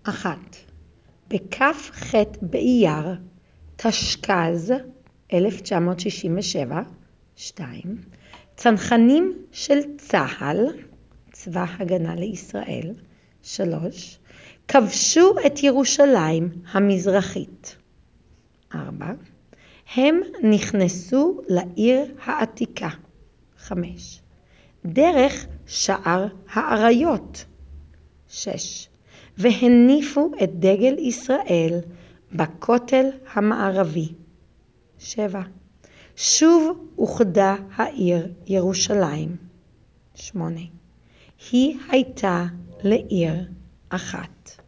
1. בכ"ח באייר תשכ"ז 1967. 2. צנחנים של צה"ל, צבא הגנה לישראל. 3. כבשו את ירושלים המזרחית. 4. הם נכנסו לעיר העתיקה. 5. דרך שער האריות. 6. והניפו את דגל ישראל בכותל המערבי. 7. שוב אוחדה העיר ירושלים. 8. היא הייתה לעיר אחת.